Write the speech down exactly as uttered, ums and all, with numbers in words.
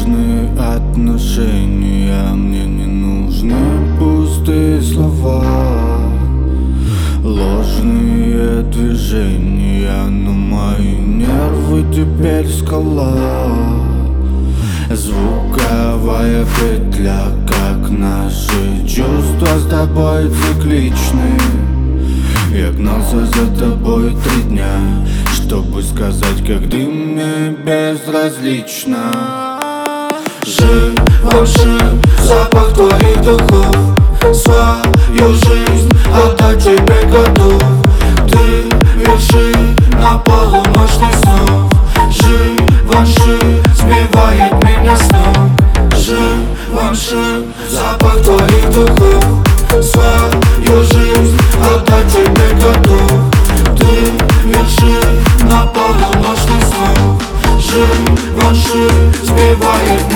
Ложные отношения, мне не нужны пустые слова. Ложные движения, но мои нервы теперь скала. Звуковая петля, как наши чувства с тобой цикличны. Я гнался за тобой три дня, чтобы сказать, как ты мне безразлична. Живоши, запах твоих духов, свою жизнь отдать тебе готов. Ты вершина полуночных снов, Живоши сбивает меня с ног. Живоши, запах твоих духов, свою жизнь отдать тебе готов. Ты вершина полуночных снов, Живоши сбивает